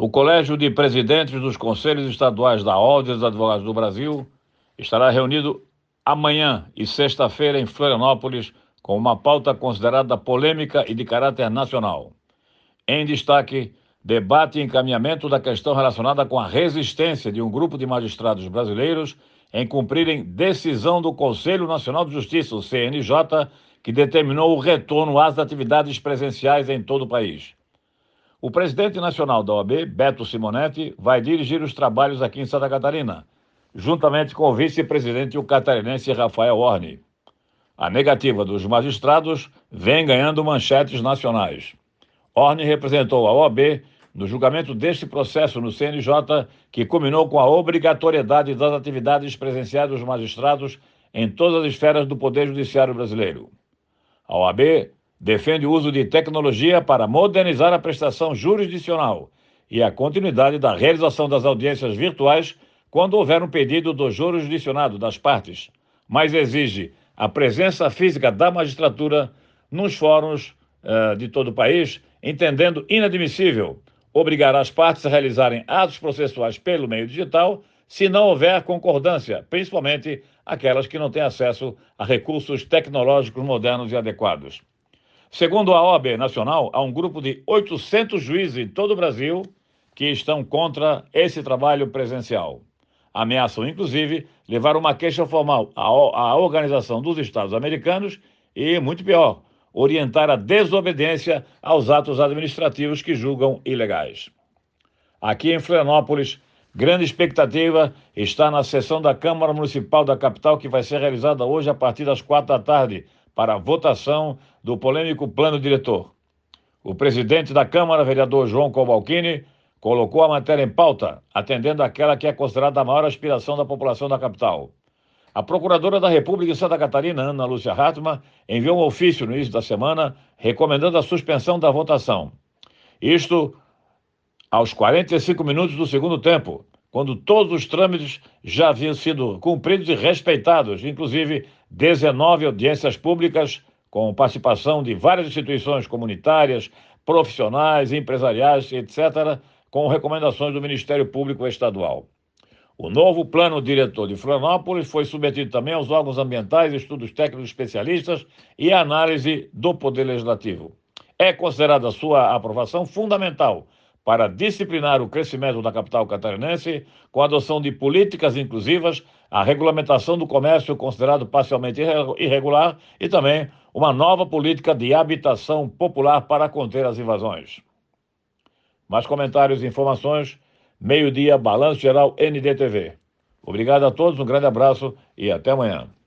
O Colégio de Presidentes dos Conselhos Estaduais da Ordem dos Advogados do Brasil estará reunido amanhã e sexta-feira em Florianópolis com uma pauta considerada polêmica e de caráter nacional. Em destaque, debate e encaminhamento da questão relacionada com a resistência de um grupo de magistrados brasileiros em cumprirem decisão do Conselho Nacional de Justiça, o CNJ, que determinou o retorno às atividades presenciais em todo o país. O presidente nacional da OAB, Beto Simonetti, vai dirigir os trabalhos aqui em Santa Catarina, juntamente com o vice-presidente o catarinense Rafael Horne. A negativa dos magistrados vem ganhando manchetes nacionais. Horne representou a OAB no julgamento deste processo no CNJ, que culminou com a obrigatoriedade das atividades presenciais dos magistrados em todas as esferas do Poder Judiciário brasileiro. A OAB defende o uso de tecnologia para modernizar a prestação jurisdicional e a continuidade da realização das audiências virtuais quando houver um pedido do jurisdicionado das partes, mas exige a presença física da magistratura nos fóruns de todo o país, entendendo inadmissível obrigar as partes a realizarem atos processuais pelo meio digital se não houver concordância, principalmente aquelas que não têm acesso a recursos tecnológicos modernos e adequados. Segundo a OAB Nacional, há um grupo de 800 juízes em todo o Brasil que estão contra esse trabalho presencial. Ameaçam, inclusive, levar uma queixa formal à Organização dos Estados Americanos e, muito pior, orientar a desobediência aos atos administrativos que julgam ilegais. Aqui em Florianópolis, grande expectativa está na sessão da Câmara Municipal da capital, que vai ser realizada hoje a partir das 4 da tarde, para a votação do polêmico plano diretor. O presidente da Câmara, vereador João Cobalcini, colocou a matéria em pauta, atendendo àquela que é considerada a maior aspiração da população da capital. A procuradora da República em Santa Catarina, Ana Lúcia Hartmann, enviou um ofício no início da semana recomendando a suspensão da votação. Isto aos 45 minutos do segundo tempo, quando todos os trâmites já haviam sido cumpridos e respeitados, inclusive 19 audiências públicas com participação de várias instituições comunitárias, profissionais, empresariais, etc., com recomendações do Ministério Público Estadual. O novo plano diretor de Florianópolis foi submetido também aos órgãos ambientais, estudos técnicos especialistas e análise do Poder Legislativo. É considerada sua aprovação fundamental para disciplinar o crescimento da capital catarinense, com a adoção de políticas inclusivas, a regulamentação do comércio considerado parcialmente irregular e também uma nova política de habitação popular para conter as invasões. Mais comentários e informações, meio-dia, Balanço Geral NDTV. Obrigado a todos, um grande abraço e até amanhã.